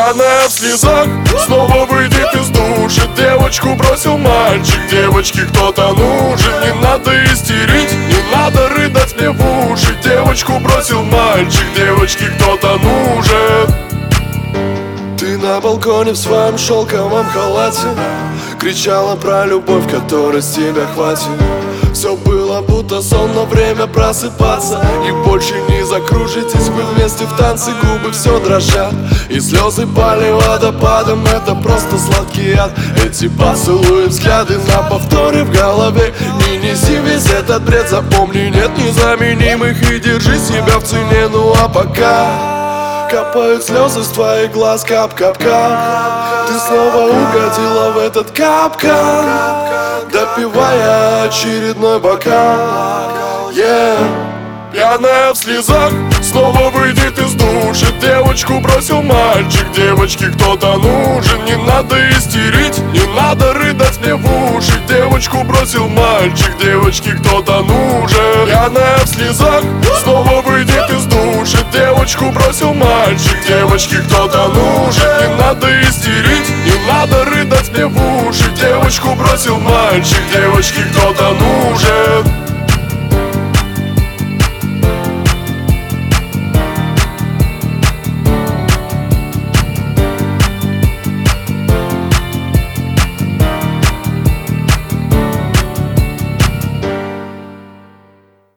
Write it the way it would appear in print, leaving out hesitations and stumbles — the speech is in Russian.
Пьяная в слезах, снова выйдет из души. Девочку бросил мальчик, девочке кто-то нужен. Не надо истерить, не надо рыдать мне в уши. Девочку бросил мальчик, девочке кто-то нужен. Ты на балконе в своем шелковом халате кричала про любовь, которой с тебя хватит. Все было будто сон, но время просыпаться. И больше не закружитесь вы вместе в танце. Губы все дрожат, и слезы пали водопадом. Это просто сладкий яд. Эти поцелуи, взгляды на повторе в голове. Не неси весь этот бред, запомни, нет незаменимых. И держи себя в цене, ну а пока капают слезы с твоих глаз, кап-кап-кап. Ты снова угодила в этот капкан, допивая очередной бокал. Пьяная в слезах, снова выйдет из души. Девочку бросил мальчик, девочке кто-то нужен. Не надо истерить, не надо рыдать мне в уши. Девочку бросил мальчик, девочке кто-то нужен. Пьяная в слезах, снова выйдет из души. Девочку бросил мальчик, девочке кто-то нужен. Не надо истерить, не надо рыдать мне в уши. Девочку бросил мальчик, девочке кто-то нужен.